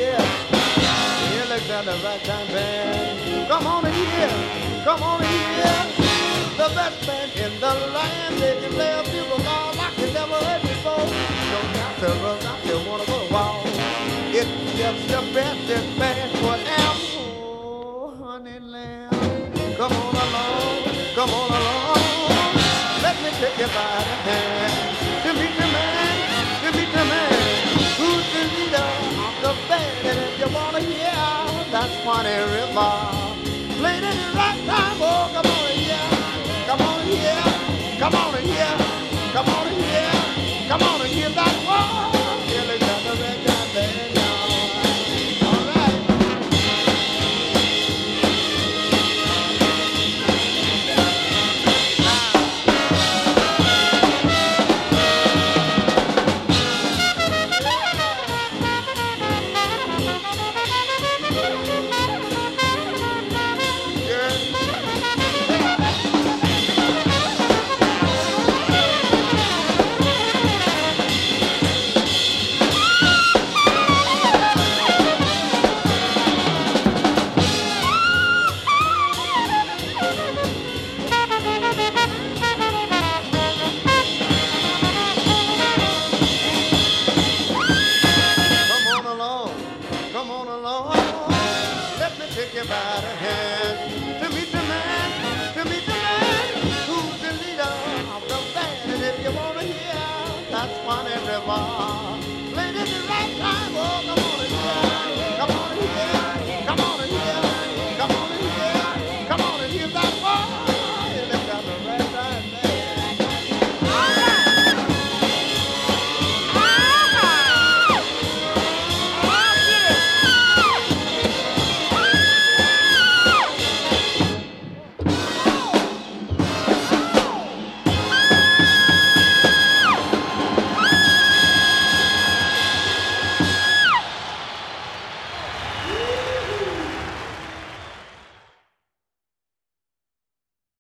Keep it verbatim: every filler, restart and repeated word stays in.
here. Here, look at the ragtime band. Come on in here. Come on in here. The best band in the land. They can play a bugle all like you never heard before. Don't have to run out, you wanna go wild. It's just the best band forever. Oh, honey lamb. Come on along. Come on along. Let me take you by the hand. To meet the man. To meet the man. Who's the leader of the band? And if you wanna hear that funny river, play it in the right time. Oh, come on in here. Come on in here. Come on in here. Come on in here. Come on and hear that one. Here they got the red dot band, y'all. All right. That's one everyone.